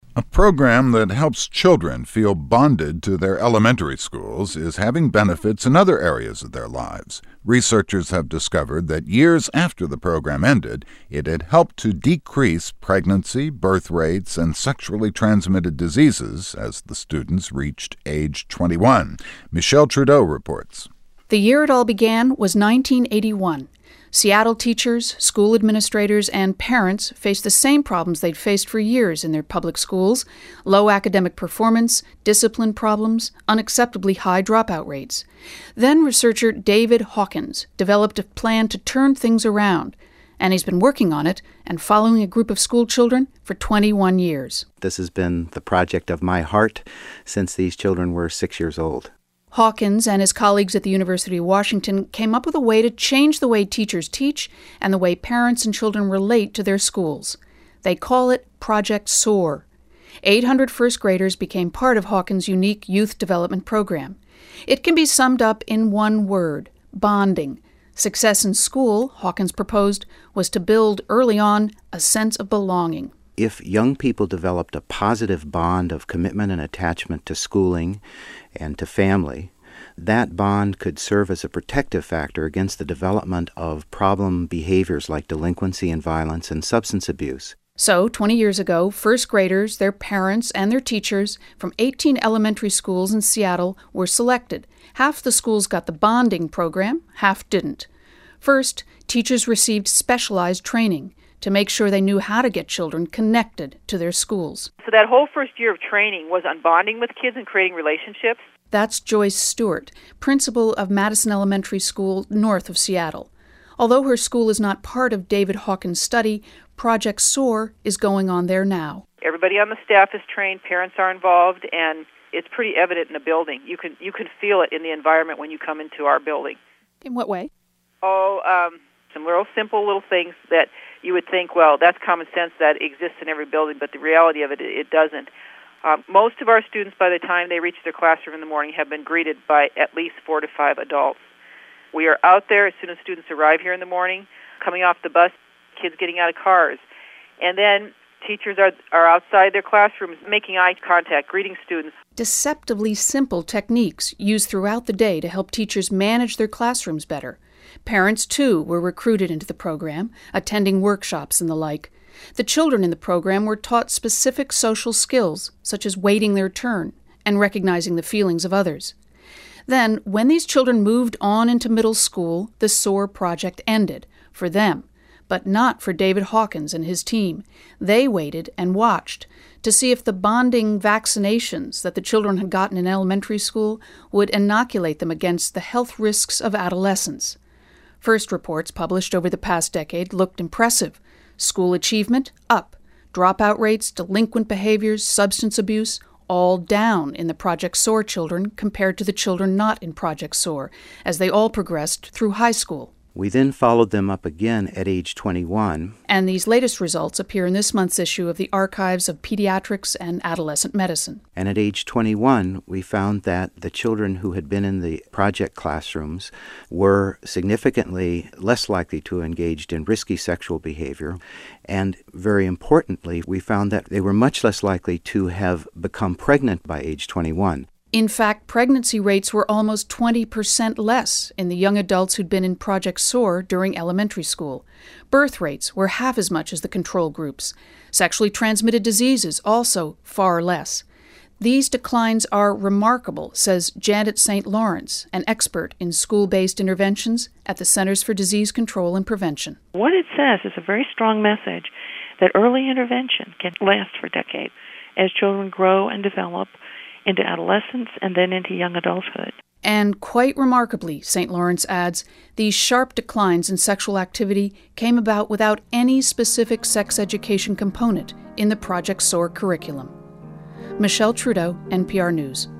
A program that helps children feel bonded to their elementary schools is having benefits in other areas of their lives. Researchers have discovered that years after the program ended, it had helped to decrease pregnancy, birth rates, and sexually transmitted diseases as the students reached age 21. Michelle Trudeau reports. The year it all began was 1981. Seattle teachers, school administrators, and parents faced the same problems they'd faced for years in their public schools: low academic performance, discipline problems, unacceptably high dropout rates. Then researcher David Hawkins developed a plan to turn things around, and he's been working on it and following a group of school children for 21 years. This has been the project of my heart since these children were 6 years old. Hawkins and his colleagues at the University of Washington came up with a way to change the way teachers teach and the way parents and children relate to their schools. They call it Project SOAR. 800 first graders became part of Hawkins' unique youth development program. It can be summed up in one word: bonding. Success in school, Hawkins proposed, was to build early on a sense of belonging. If young people developed a positive bond of commitment and attachment to schooling and to family, that bond could serve as a protective factor against the development of problem behaviors like delinquency and violence and substance abuse. So, 20 years ago, first graders, their parents, and their teachers from 18 elementary schools in Seattle were selected. Half the schools got the bonding program, half didn't. First, teachers received specialized training to make sure they knew how to get children connected to their schools. So that whole first year of training was on bonding with kids and creating relationships. That's Joyce Stewart, principal of Madison Elementary School north of Seattle. Although her school is not part of David Hawkins' study, Project SOAR is going on there now. Everybody on the staff is trained, parents are involved, and it's pretty evident in the building. You can feel it in the environment when you come into our building. In what way? Some real simple little things that you would think, well, that's common sense, that exists in every building, but the reality of it, it doesn't. Most of our students, by the time they reach their classroom in the morning, have been greeted by at least 4 to 5 adults. We are out there as soon as students arrive here in the morning, coming off the bus, kids getting out of cars. And then teachers are outside their classrooms making eye contact, greeting students. Deceptively simple techniques used throughout the day to help teachers manage their classrooms better. Parents, too, were recruited into the program, attending workshops and the like. The children in the program were taught specific social skills, such as waiting their turn and recognizing the feelings of others. Then, when these children moved on into middle school, the SOAR project ended, for them, but not for David Hawkins and his team. They waited and watched to see if the bonding vaccinations that the children had gotten in elementary school would inoculate them against the health risks of adolescence. First reports published over the past decade looked impressive. School achievement, up. Dropout rates, delinquent behaviors, substance abuse, all down in the Project SOAR children compared to the children not in Project SOAR, as they all progressed through high school. We then followed them up again at age 21. And these latest results appear in this month's issue of the Archives of Pediatrics and Adolescent Medicine. And at age 21, we found that the children who had been in the project classrooms were significantly less likely to engage in risky sexual behavior. And very importantly, we found that they were much less likely to have become pregnant by age 21. In fact, pregnancy rates were almost 20% less in the young adults who'd been in Project SOAR during elementary school. Birth rates were half as much as the control groups. Sexually transmitted diseases also far less. These declines are remarkable, says Janet St. Lawrence, an expert in school-based interventions at the Centers for Disease Control and Prevention. What it says is a very strong message that early intervention can last for decades as children grow and develop into adolescence and then into young adulthood. And quite remarkably, St. Lawrence adds, these sharp declines in sexual activity came about without any specific sex education component in the Project SOAR curriculum. Michelle Trudeau, NPR News.